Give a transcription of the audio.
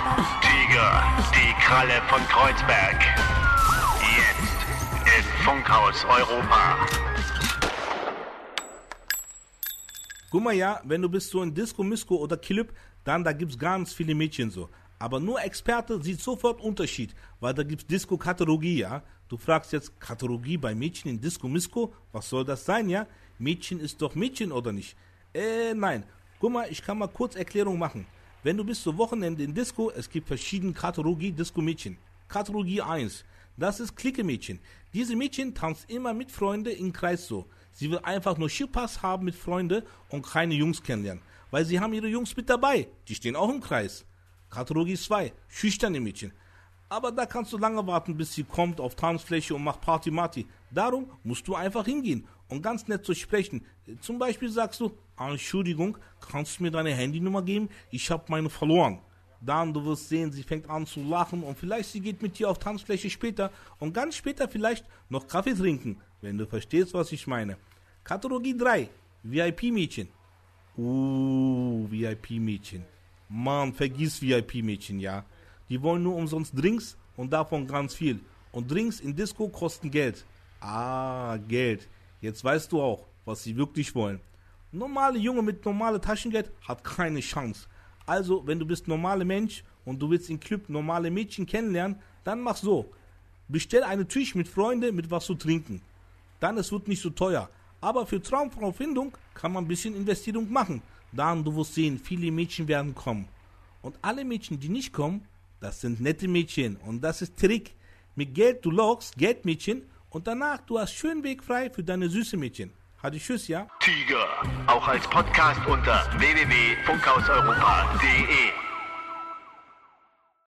Tiger, die Kralle von Kreuzberg. Jetzt im Funkhaus Europa. Guck mal, ja, wenn du bist so in Disco, Misco oder Club, dann da gibt's ganz viele Mädchen so. Aber nur Experte sieht sofort Unterschied, weil da gibt's Disco-Kategorie, ja. Du fragst jetzt, Kategorie bei Mädchen in Disco, Misco, was soll das sein, ja? Mädchen ist doch Mädchen, oder nicht? Nein. Guck mal, ich kann mal kurz Erklärung machen. Wenn du bist so Wochenende in Disco, es gibt verschiedene Kategorie Disco-Mädchen. Kategorie 1, das ist Clique-Mädchen. Diese Mädchen tanzt immer mit Freunden im Kreis so. Sie will einfach nur Skipass haben mit Freunden und keine Jungs kennenlernen. Weil sie haben ihre Jungs mit dabei, die stehen auch im Kreis. Kategorie 2, schüchterne Mädchen. Aber da kannst du lange warten, bis sie kommt auf Tanzfläche und macht Party-Marty. Darum musst du einfach hingehen und ganz nett zu sprechen. Zum Beispiel sagst du, Entschuldigung, kannst du mir deine Handynummer geben? Ich habe meine verloren. Dann, du wirst sehen, sie fängt an zu lachen und vielleicht sie geht mit dir auf Tanzfläche später und ganz später vielleicht noch Kaffee trinken, wenn du verstehst, was ich meine. Kategorie 3, VIP-Mädchen. VIP-Mädchen. Mann, vergiss VIP-Mädchen, ja. Die wollen nur umsonst Drinks und davon ganz viel. Und Drinks in Disco kosten Geld. Geld. Jetzt weißt du auch, was sie wirklich wollen. Normale Junge mit normalem Taschengeld hat keine Chance. Also, wenn du bist normaler Mensch und du willst im Club normale Mädchen kennenlernen, dann mach so. Bestell einen Tisch mit Freunden mit was zu trinken. Dann, es wird nicht so teuer. Aber für Traumfrau-Findung kann man ein bisschen Investierung machen. Dann, du wirst sehen, viele Mädchen werden kommen. Und alle Mädchen, die nicht kommen, das sind nette Mädchen. Und das ist Trick. Mit Geld, du lockst Geldmädchen und danach, du hast schön Weg frei für deine süße Mädchen. Hatte Tschüss, ja? Tiger, auch als Podcast unter www.funkhauseuropa.de.